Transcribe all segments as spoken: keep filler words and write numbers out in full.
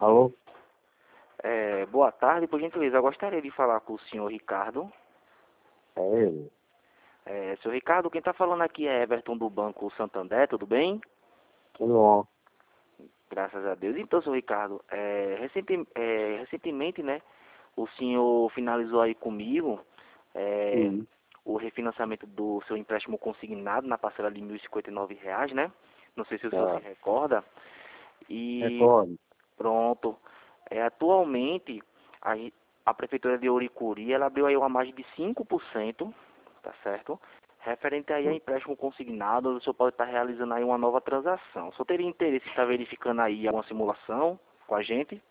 Alô? É, boa tarde, por gentileza. Eu gostaria de falar com o senhor Ricardo. É ele? É, senhor Ricardo, quem está falando aqui é Everton do Banco Santander, tudo bem? Tudo bom? Graças a Deus. Então, senhor Ricardo, é, recenti- é, recentemente, né, o senhor finalizou aí comigo é, Sim. o refinanciamento do seu empréstimo consignado na parcela de mil e cinquenta e nove reais, né? Não sei se o senhor se É. recorda. E Recordo. pronto. É, atualmente, a, gen- a Prefeitura de Ouricuri, ela abriu aí uma margem de cinco por cento, tá certo? Referente aí a empréstimo consignado, o senhor pode estar realizando aí uma nova transação. O senhor teria interesse em estar verificando aí alguma simulação com a gente?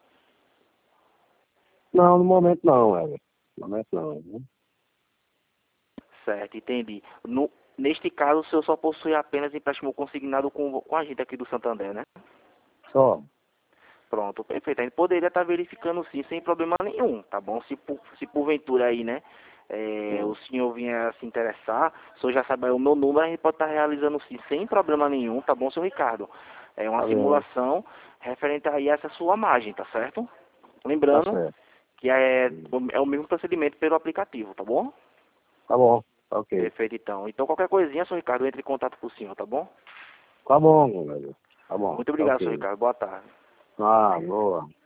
Não, no momento não, velho. No momento não, né? Certo, entendi. No, neste caso, o senhor só possui apenas empréstimo consignado com, com a gente aqui do Santander, né? Só. Pronto, perfeito. A gente poderia estar verificando sim, sem problema nenhum, tá bom? Se, por- se porventura aí, né, é, o Hum. senhor vier a se interessar, o senhor já sabe aí o meu número, a gente pode estar realizando sim, sem problema nenhum, tá bom, senhor Ricardo? É uma Tá bem. simulação referente aí a essa sua margem, tá certo? Tá Lembrando certo. que é, Hum. é o mesmo procedimento pelo aplicativo, tá bom? Tá bom. Tá ok. Perfeito, então. Então, qualquer coisinha, senhor Ricardo, entre em contato com o senhor, tá bom? Tá bom, velho. Tá bom. Muito Tá obrigado, senhor ok. Ricardo. Boa tarde. Ah, boa.